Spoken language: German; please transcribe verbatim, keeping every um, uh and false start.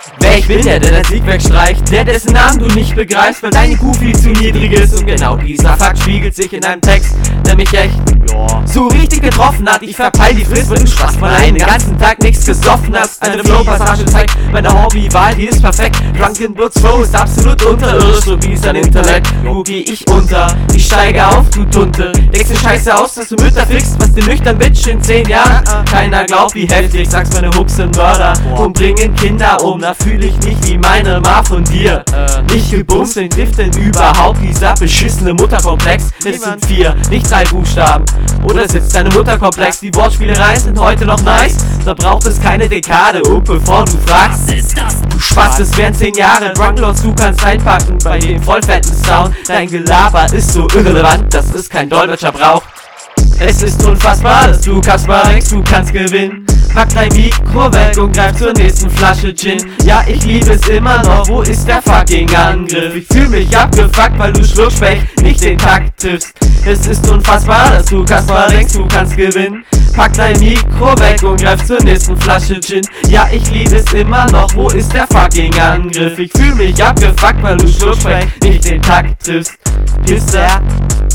Wer ich bin, der, der den Sieg wegstreicht, der, dessen Namen du nicht begreifst, weil dein I Q viel zu niedrig ist. Und genau dieser Fakt spiegelt sich in einem Text, der mich echt so richtig getroffen hat. Ich verpeil die Frist, wenn du Spaß mal einen ganzen Tag nichts gesoffen hast. Eine Flow-Passage zeigt, meine Hobbywahl, die ist perfekt. Drunken Bloods Flow ist absolut unterirdisch, so wie sein Intellekt. Wo geh ich unter? Ich steige auf, du Tunte. Denkst dir scheiße aus, dass du Mütter fickst, was dir nüchtern Bitch in zehn Jahren. Keiner glaubt, wie heftig, sagst meine Hooks sind Mörder und bringen Kinder um. Da fühl ich mich wie meine Ma von dir. Nicht gebumst, den trifft denn überhaupt dieser beschissene Mutterkomplex. Es sind vier, nicht drei Buchstaben. Oder sitzt deine Mutter komplex? Die Wortspielereien sind heute noch nice. Da braucht es keine Dekade, und bevor du fragst, was ist das? Du Spaß, es wären zehn Jahre. Drunklords, du kannst einpacken bei dem vollfetten Sound. Dein Gelaber ist so irrelevant, dass es kein Dolmetscher braucht. Es ist unfassbar, dass du Kaspar denkst, du kannst gewinnen. Pack dein Mikro weg und greif zur nächsten Flasche Gin. Ja, ich liebe es immer noch, wo ist der fucking Angriff? Ich fühl mich abgefuckt, weil du Schluckspecht nicht den Takt triffst. Es ist unfassbar, dass du Kaspar denkst, du kannst gewinnen. Pack dein Mikro weg und greif zur nächsten Flasche Gin. Ja, ich liebe es immer noch, wo ist der fucking Angriff? Ich fühl mich abgefuckt, weil du Schluckspecht nicht den Takt triffst. Pisser.